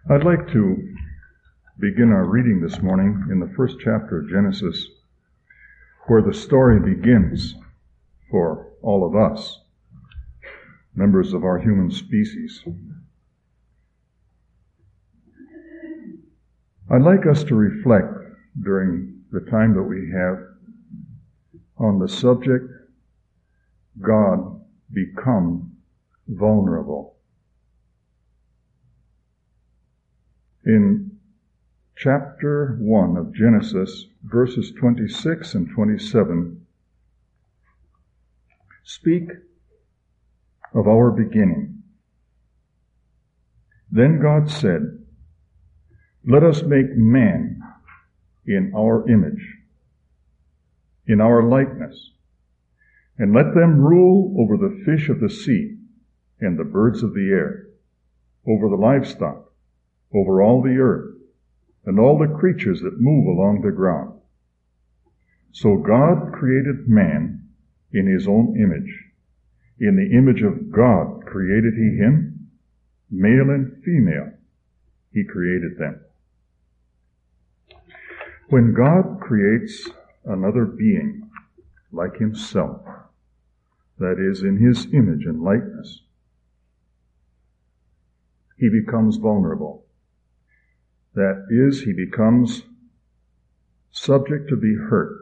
I'd like to begin our reading this morning in the first chapter of Genesis, where the story begins for all of us, members of our human species. I'd like us to reflect during the time that we have on the subject, God become vulnerable. In chapter 1 of Genesis, verses 26 and 27, speak of our beginning. Then God said, "Let us make man in our image, in our likeness, and let them rule over the fish of the sea and the birds of the air, over the livestock, over all the earth, and all the creatures that move along the ground." So God created man in his own image. In the image of God created he him, male and female, he created them. When God creates another being like himself, that is, in his image and likeness, he becomes vulnerable. That is, he becomes subject to be hurt.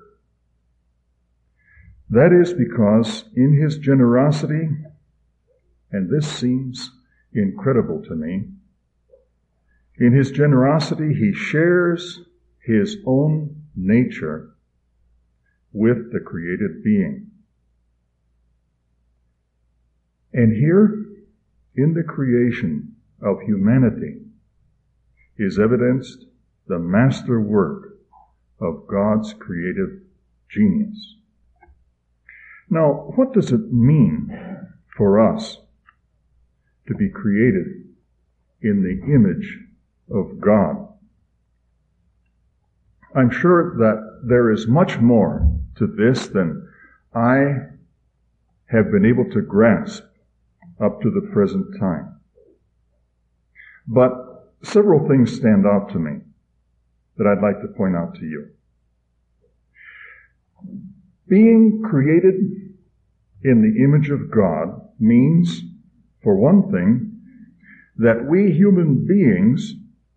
That is because in his generosity, and this seems incredible to me, in his generosity he shares his own nature with the created being. And here, in the creation of humanity, is evidenced the master work of God's creative genius. Now, what does it mean for us to be created in the image of God? I'm sure that there is much more to this than I have been able to grasp up to the present time. But several things stand out to me that I'd like to point out to you. Being created in the image of God means, for one thing, that we human beings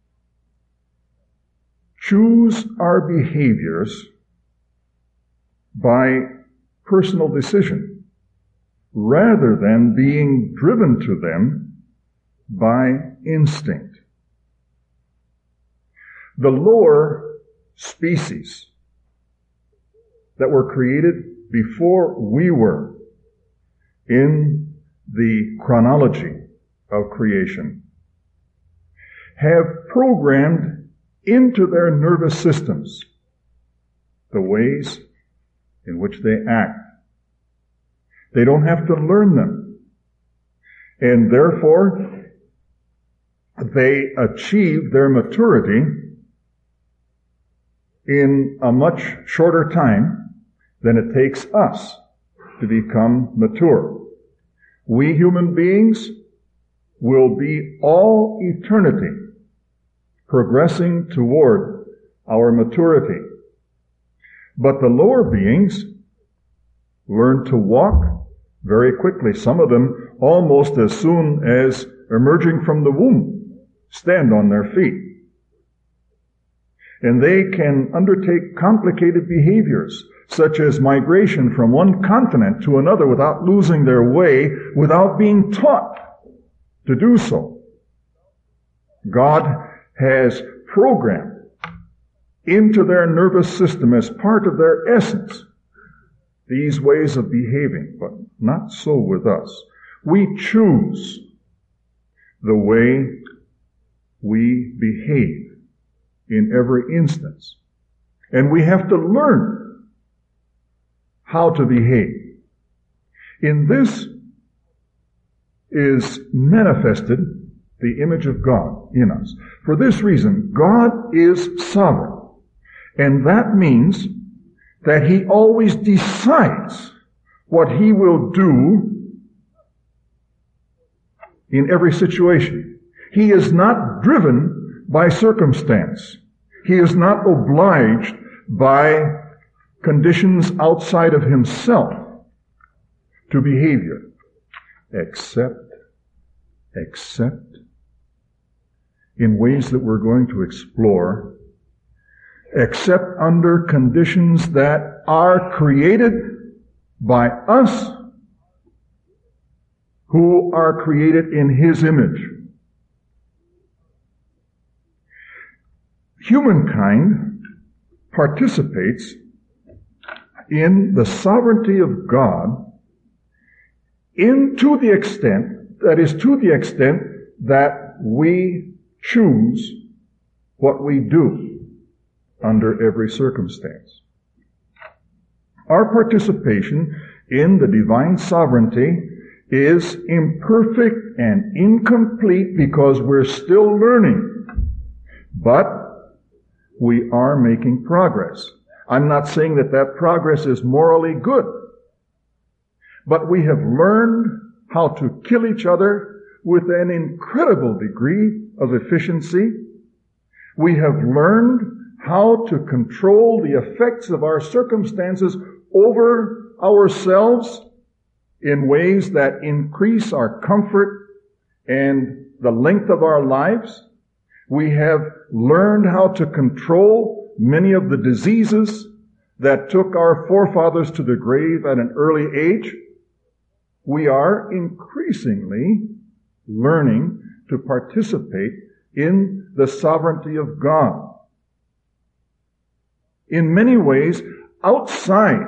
choose our behaviors by personal decision, rather than being driven to them by instinct. The lower species that were created before we were in the chronology of creation have programmed into their nervous systems the ways in which they act. They don't have to learn them. And therefore, they achieve their maturity in a much shorter time than it takes us to become mature. We human beings will be all eternity progressing toward our maturity. But the lower beings learn to walk very quickly. Some of them almost as soon as emerging from the womb stand on their feet. And they can undertake complicated behaviors, such as migration from one continent to another without losing their way, without being taught to do so. God has programmed into their nervous system as part of their essence these ways of behaving, but not so with us. We choose the way we behave in every instance. And we have to learn how to behave. In this is manifested the image of God in us. For this reason, God is sovereign. And that means that He always decides what He will do in every situation. He is not driven by circumstance. He is not obliged by conditions outside of himself to behavior, except in ways that we're going to explore, except under conditions that are created by us who are created in His image. Humankind participates in the sovereignty of God to the extent that we choose what we do under every circumstance. Our participation in the divine sovereignty is imperfect and incomplete because we're still learning. But we are making progress. I'm not saying that progress is morally good. But we have learned how to kill each other with an incredible degree of efficiency. We have learned how to control the effects of our circumstances over ourselves in ways that increase our comfort and the length of our lives. We have learned how to control many of the diseases that took our forefathers to the grave at an early age. We are increasingly learning to participate in the sovereignty of God. In many ways, outside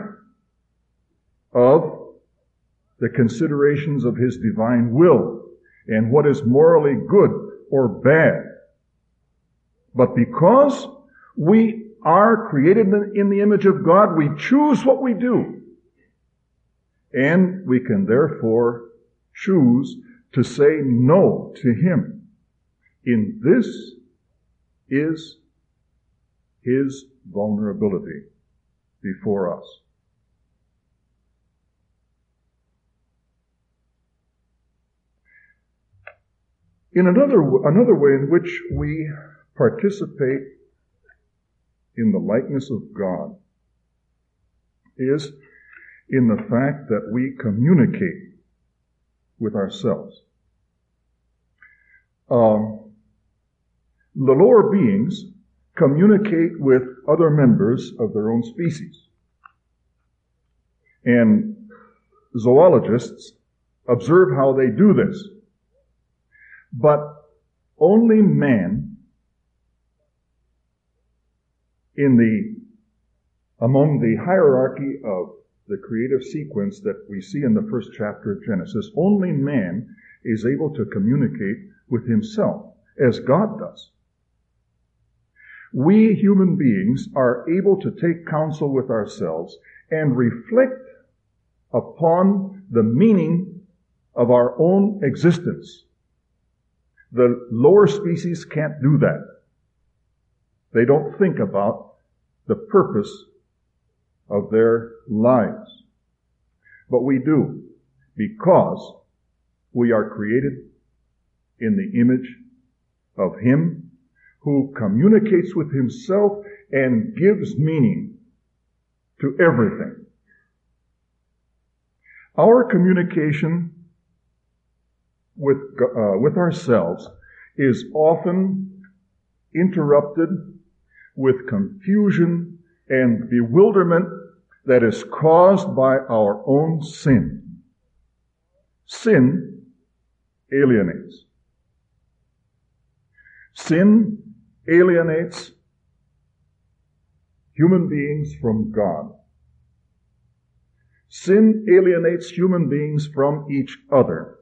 of the considerations of His divine will and what is morally good or bad. But because we are created in the image of God, we choose what we do. And we can therefore choose to say no to Him. In this is His vulnerability before us. In another way in which we participate in the likeness of God is in the fact that we communicate with ourselves. The lower beings communicate with other members of their own species. And zoologists observe how they do this. But only man among the hierarchy of the creative sequence that we see in the first chapter of Genesis, only man is able to communicate with himself as God does. We human beings are able to take counsel with ourselves and reflect upon the meaning of our own existence. The lower species can't do that. They don't think about the purpose of their lives. But we do, because we are created in the image of Him who communicates with Himself and gives meaning to everything. Our communication with ourselves is often interrupted with confusion and bewilderment that is caused by our own sin. Sin alienates. Sin alienates human beings from God. Sin alienates human beings from each other.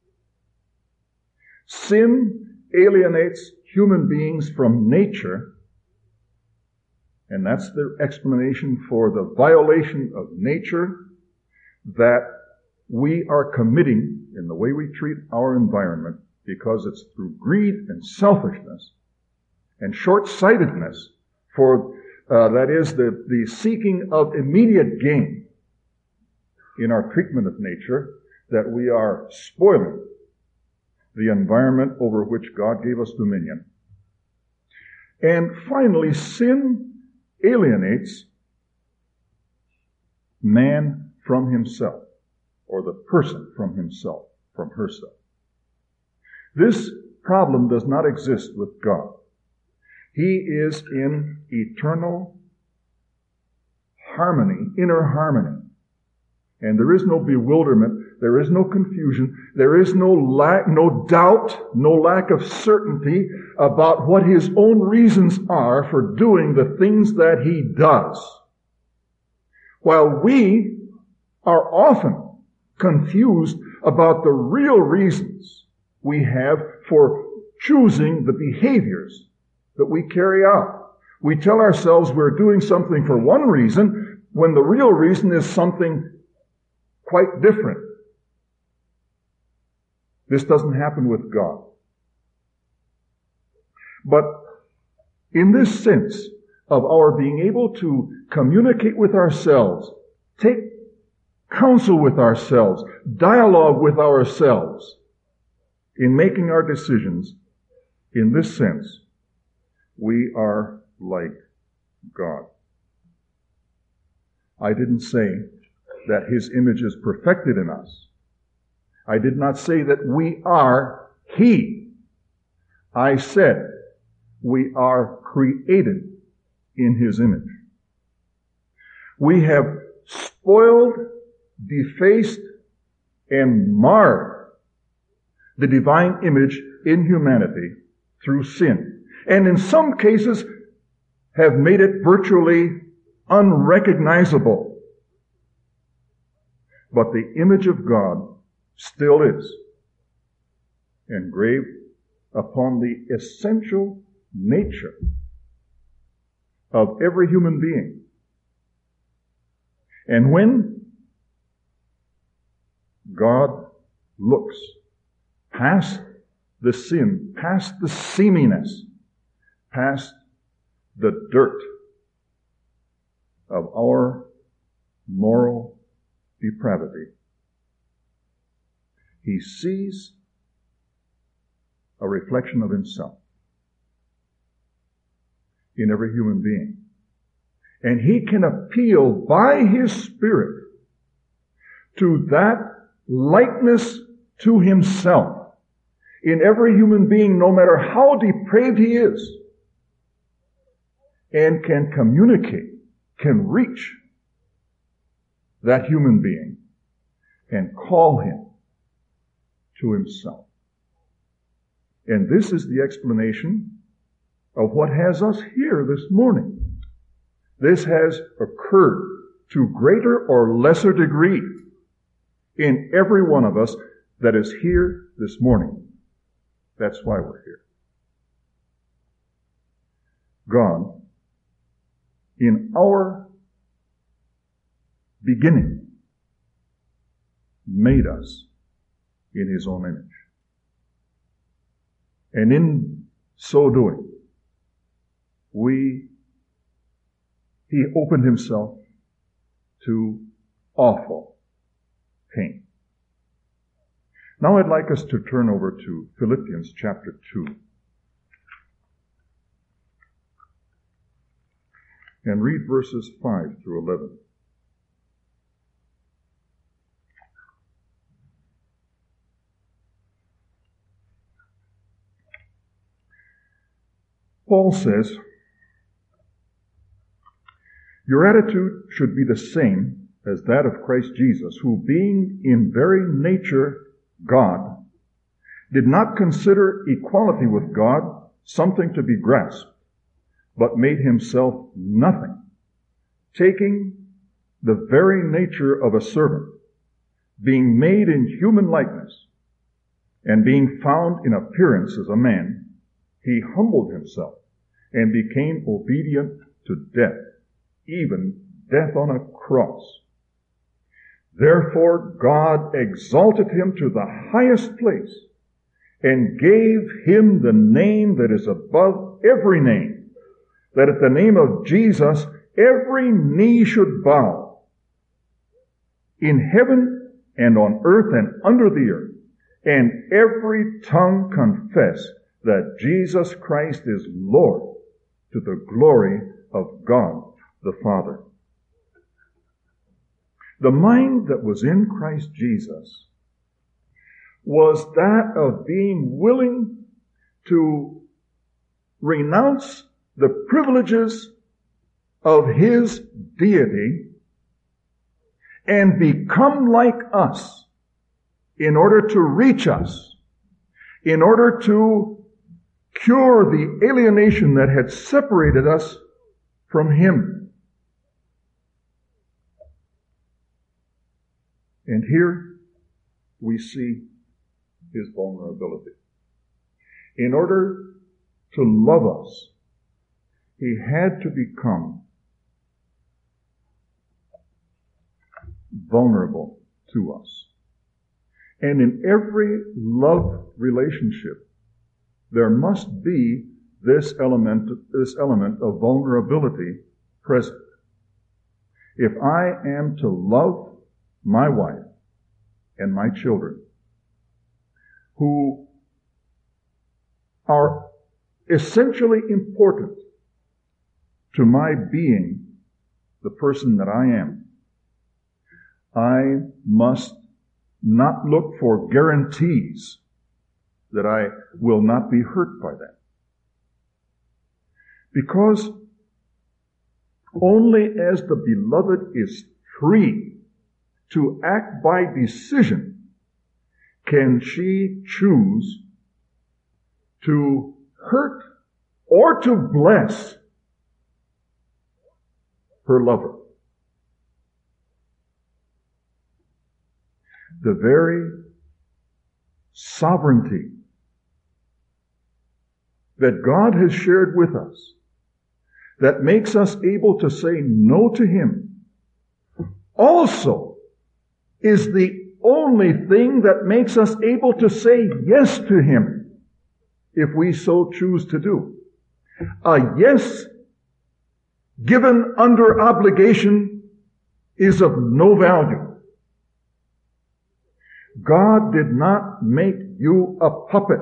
Sin alienates human beings from nature, and that's the explanation for the violation of nature that we are committing in the way we treat our environment, because it's through greed and selfishness and short-sightedness that is the seeking of immediate gain in our treatment of nature, that we are spoiling the environment over which God gave us dominion. And finally, sin alienates man from himself, or the person from himself, from herself. This problem does not exist with God. He is in eternal harmony, inner harmony. And there is no bewilderment, there is no confusion, there is no doubt, no lack of certainty about what his own reasons are for doing the things that he does. While we are often confused about the real reasons we have for choosing the behaviors that we carry out. We tell ourselves we're doing something for one reason when the real reason is something quite different. This doesn't happen with God. But in this sense of our being able to communicate with ourselves, take counsel with ourselves, dialogue with ourselves in making our decisions, in this sense, we are like God. I didn't say that his image is perfected in us. I did not say that we are he. I said we are created in his image. We have spoiled, defaced, and marred the divine image in humanity through sin. And in some cases have made it virtually unrecognizable. But the image of God still is engraved upon the essential nature of every human being. And when God looks past the sin, past the seaminess, past the dirt of our moral depravity, he sees a reflection of himself in every human being. And he can appeal by his Spirit to that likeness to himself in every human being, no matter how depraved he is, and can communicate, can reach that human being and call him to himself. And this is the explanation of what has us here this morning. This has occurred to greater or lesser degree in every one of us that is here this morning. That's why we're here. God, in our beginning, made us in his own image. And in so doing, he opened himself to awful pain. Now I'd like us to turn over to Philippians chapter 2 and read verses 5 through 11. Paul says, "Your attitude should be the same as that of Christ Jesus, who being in very nature God, did not consider equality with God something to be grasped, but made himself nothing, taking the very nature of a servant, being made in human likeness, and being found in appearance as a man, he humbled himself and became obedient to death, even death on a cross. Therefore God exalted him to the highest place and gave him the name that is above every name, that at the name of Jesus every knee should bow, in heaven and on earth and under the earth, and every tongue confess that Jesus Christ is Lord, to the glory of God the Father. The mind that was in Christ Jesus was that of being willing to renounce the privileges of his deity and become like us in order to reach us, in order to cure the alienation that had separated us from him. And here we see his vulnerability. In order to love us, he had to become vulnerable to us. And in every love relationship, there must be this element of vulnerability present. If I am to love my wife and my children, who are essentially important to my being the person that I am, I must not look for guarantees that I will not be hurt by that. Because only as the beloved is free to act by decision can she choose to hurt or to bless her lover. The very sovereignty that God has shared with us, that makes us able to say no to him, also is the only thing that makes us able to say yes to him, if we so choose to do. A yes given under obligation is of no value. God did not make you a puppet.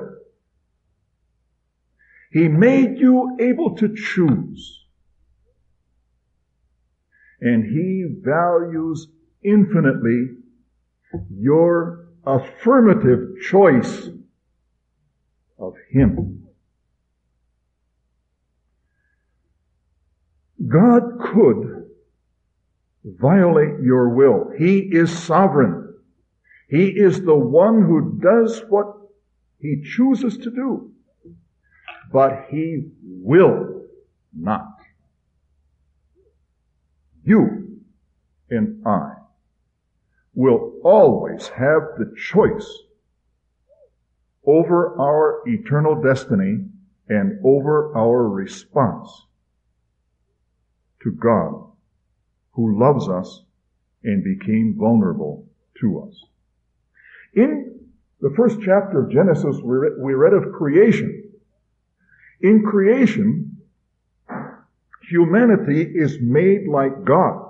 He made you able to choose. And he values infinitely your affirmative choice of him. God could violate your will. He is sovereign. He is the one who does what he chooses to do. But he will not. You and I will always have the choice over our eternal destiny and over our response to God, who loves us and became vulnerable to us. In the first chapter of Genesis, we read of creation. In creation, humanity is made like God.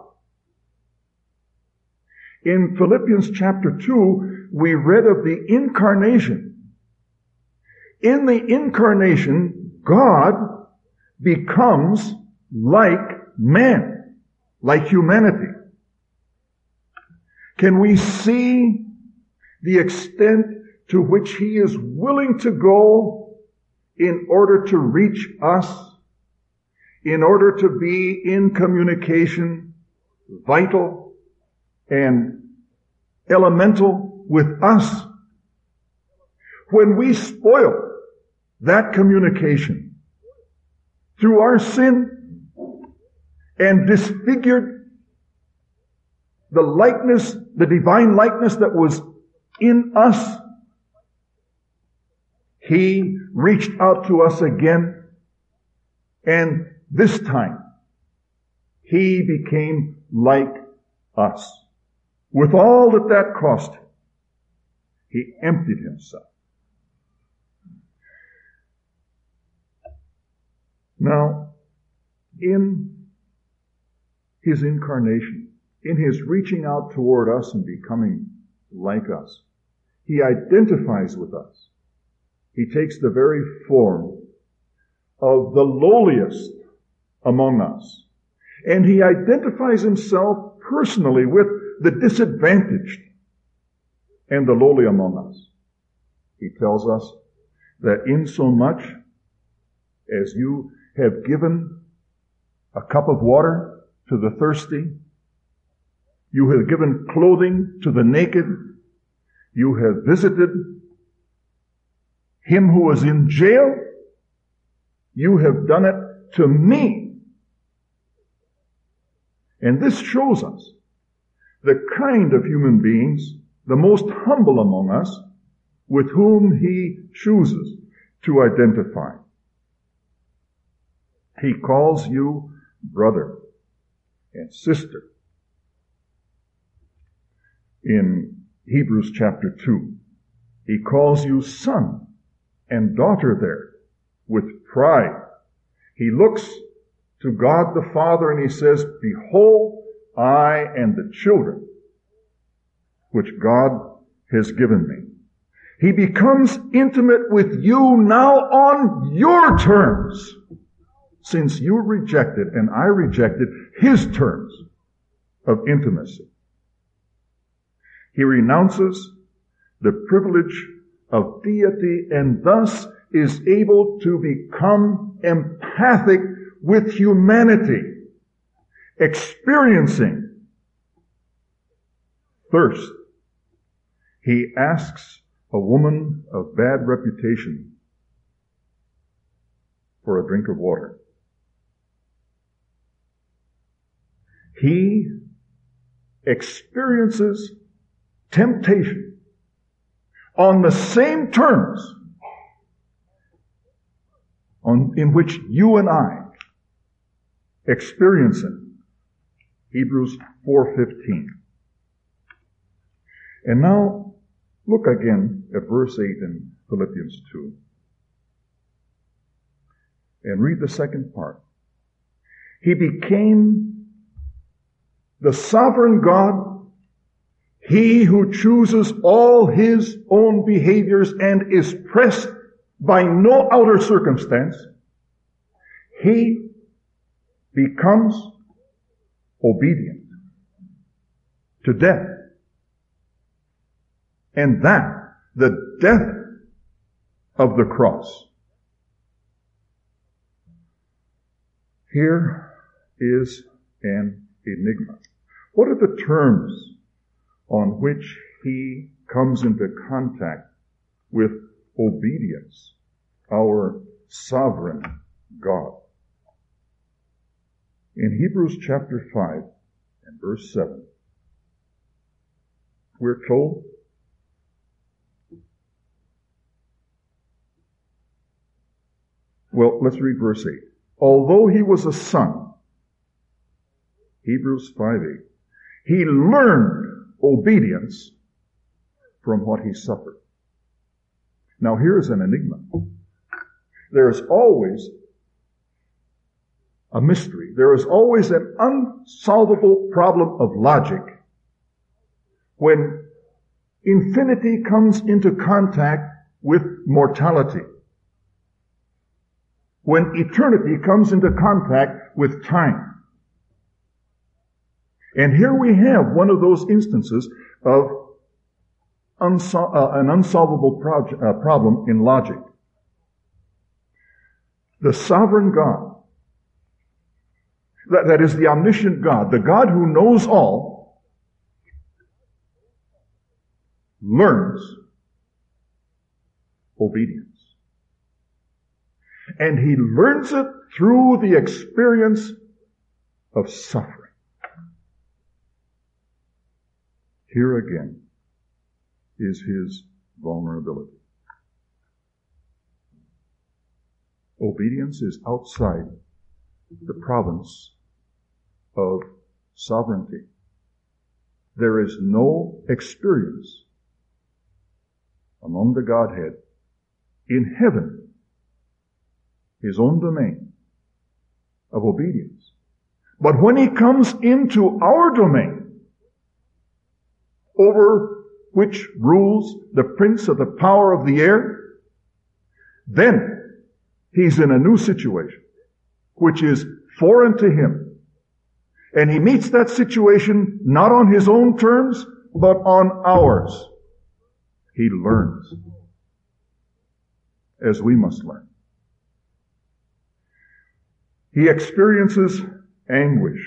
In Philippians chapter 2, we read of the incarnation. In the incarnation, God becomes like man, like humanity. Can we see the extent to which he is willing to go in order to reach us, in order to be in communication, vital and elemental with us? When we spoil that communication through our sin and disfigured the likeness, the divine likeness that was in us, he reached out to us again, and this time he became like us. With all that cost him, he emptied himself. Now, in his incarnation, in his reaching out toward us and becoming like us, He identifies with us. He takes the very form of the lowliest among us. And he identifies himself personally with the disadvantaged and the lowly among us. He tells us that insomuch as you have given a cup of water to the thirsty, you have given clothing to the naked, you have visited him who was in jail, you have done it to me. And this shows us the kind of human beings, the most humble among us, with whom he chooses to identify. He calls you brother and sister. In Hebrews chapter 2, he calls you son and daughter there with pride. He looks to God the Father and he says, behold, I and the children which God has given me. He becomes intimate with you now on your terms, since you rejected and I rejected his terms of intimacy. He renounces the privilege of deity and thus is able to become empathic with humanity, experiencing thirst. He asks a woman of bad reputation for a drink of water. He experiences temptation on the same terms in which you and I experience it. Hebrews 4:15. And now look again at verse 8 in Philippians 2. And read the second part. He became the sovereign God, he who chooses all his own behaviors and is pressed by no outer circumstance. He becomes obedient to death. And that, the death of the cross. Here is an enigma. What are the terms on which he comes into contact with obedience, our sovereign God? In Hebrews chapter 5 and verse 7, we're told, well, let's read verse 8. Although he was a son, Hebrews 5:8, he learned obedience from what he suffered. Now here's an enigma. There is always a mystery. There is always an unsolvable problem of logic when infinity comes into contact with mortality. When eternity comes into contact with time. And here we have one of those instances of an unsolvable problem in logic. The sovereign God, that is the omniscient God, the God who knows all, learns obedience. And he learns it through the experience of suffering. Here again is his vulnerability. Obedience is outside the province of sovereignty. There is no experience among the Godhead in heaven, his own domain, of obedience. But when he comes into our domain, over which rules the prince of the power of the air, then he's in a new situation, which is foreign to him. And he meets that situation not on his own terms, but on ours. He learns, as we must learn. He experiences anguish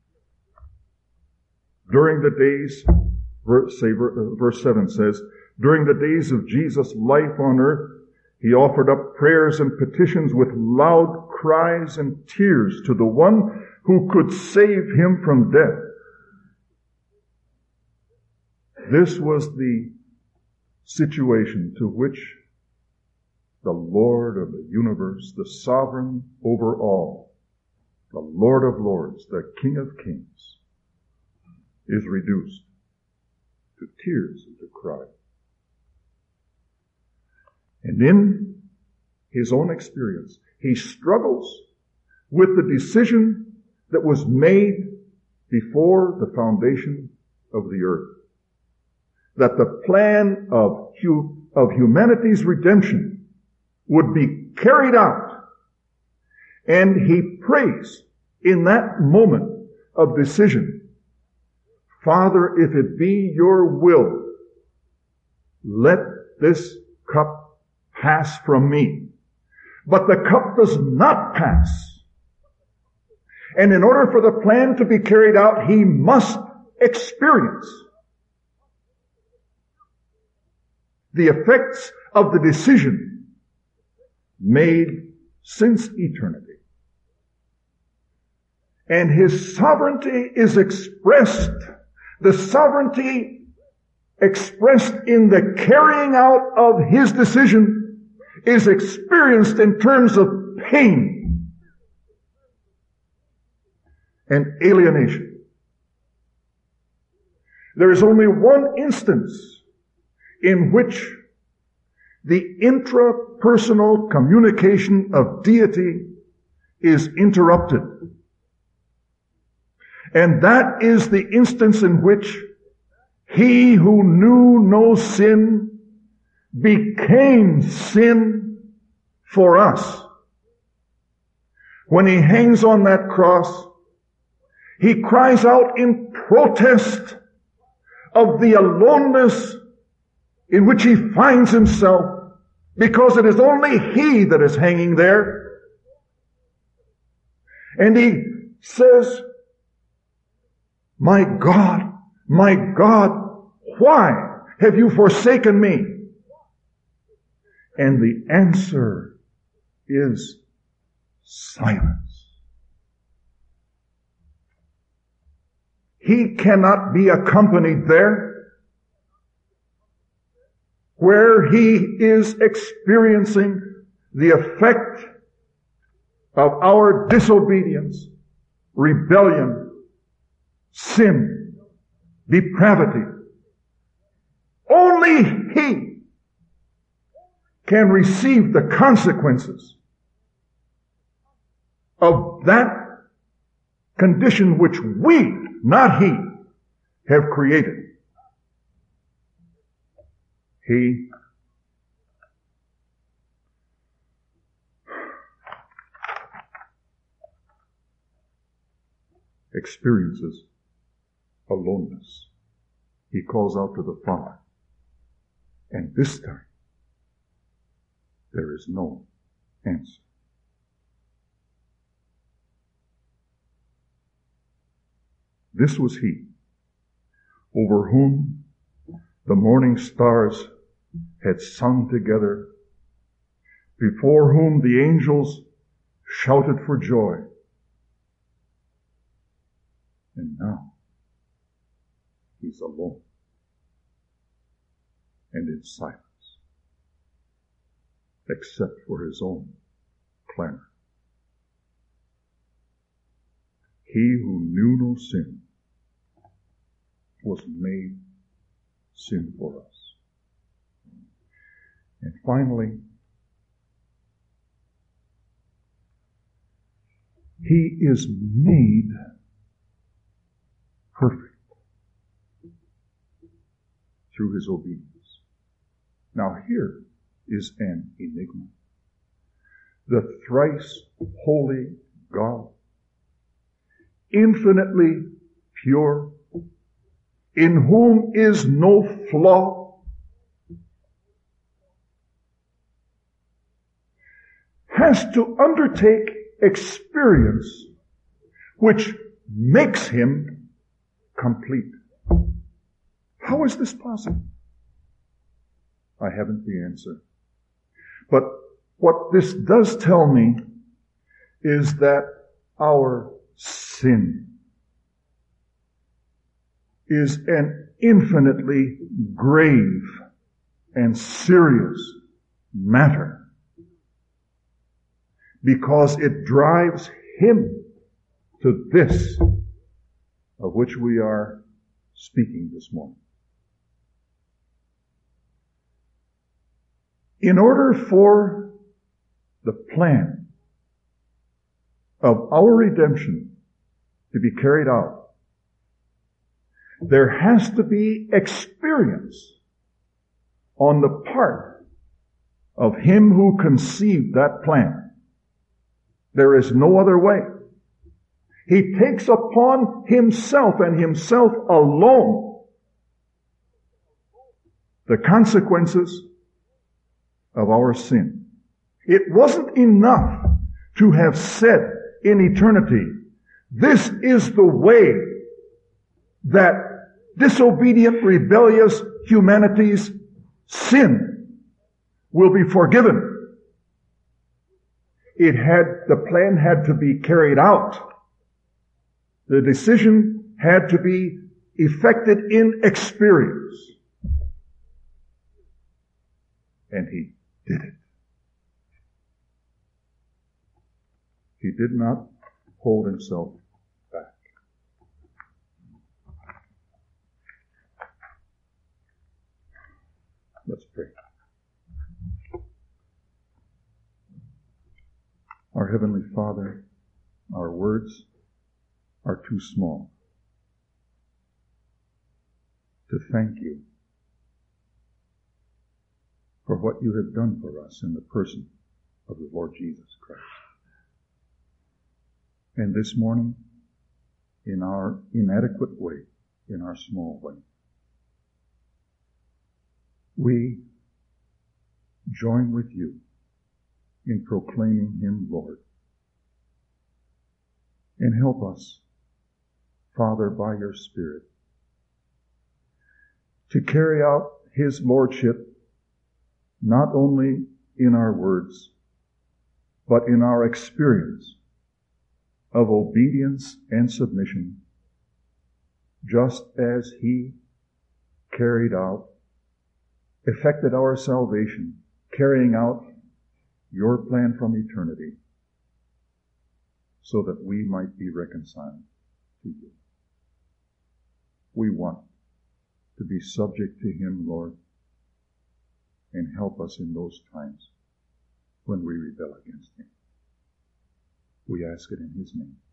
during the days, verse 7 says, during the days of Jesus' life on earth, he offered up prayers and petitions with loud cries and tears to the one who could save him from death. This was the situation to which the Lord of the universe, the sovereign over all, the Lord of lords, the King of kings, is reduced to tears and to cry. And in his own experience, he struggles with the decision that was made before the foundation of the earth. That the plan of humanity's redemption would be carried out. And he prays in that moment of decision, Father, if it be your will, let this cup pass from me. But the cup does not pass. And in order for the plan to be carried out, he must experience the effects of the decision made since eternity. And his sovereignty is expressed, the sovereignty expressed in the carrying out of his decision is experienced in terms of pain and alienation. There is only one instance in which the intrapersonal communication of deity is interrupted. And that is the instance in which he who knew no sin became sin for us. When he hangs on that cross, he cries out in protest of the aloneness in which he finds himself, because it is only he that is hanging there. And he says, my God, why have you forsaken me? And the answer is silence. He cannot be accompanied there where he is experiencing the effect of our disobedience, rebellion, sin, depravity. Only he can receive the consequences of that condition which we, not he, have created. He experiences aloneness. He calls out to the Father. And this time, there is no answer. This was he over whom the morning stars had sung together, before whom the angels shouted for joy. And now, he's alone and in silence, except for his own clamor. He who knew no sin was made sin for us. And finally, he is made perfect through his obedience. Now here is an enigma. The thrice holy God, infinitely pure, in whom is no flaw, has to undertake experience which makes him complete. How is this possible? I haven't the answer. But what this does tell me is that our sin is an infinitely grave and serious matter, because it drives him to this of which we are speaking this morning. In order for the plan of our redemption to be carried out, there has to be experience on the part of him who conceived that plan. There is no other way. He takes upon himself and himself alone the consequences of our sin. It wasn't enough to have said in eternity, this is the way that disobedient, rebellious humanity's sin will be forgiven. The plan had to be carried out. The decision had to be effected in experience. And he did it. He did not hold himself back. Let's pray. Our Heavenly Father, our words are too small to thank you for what you have done for us in the person of the Lord Jesus Christ. And this morning, in our inadequate way, in our small way, we join with you in proclaiming him Lord. And help us, Father, by your Spirit, to carry out his lordship not only in our words, but in our experience of obedience and submission, just as he carried out, effected our salvation, carrying out your plan from eternity, so that we might be reconciled to you. We want to be subject to him, Lord, and help us in those times when we rebel against him. We ask it in his name.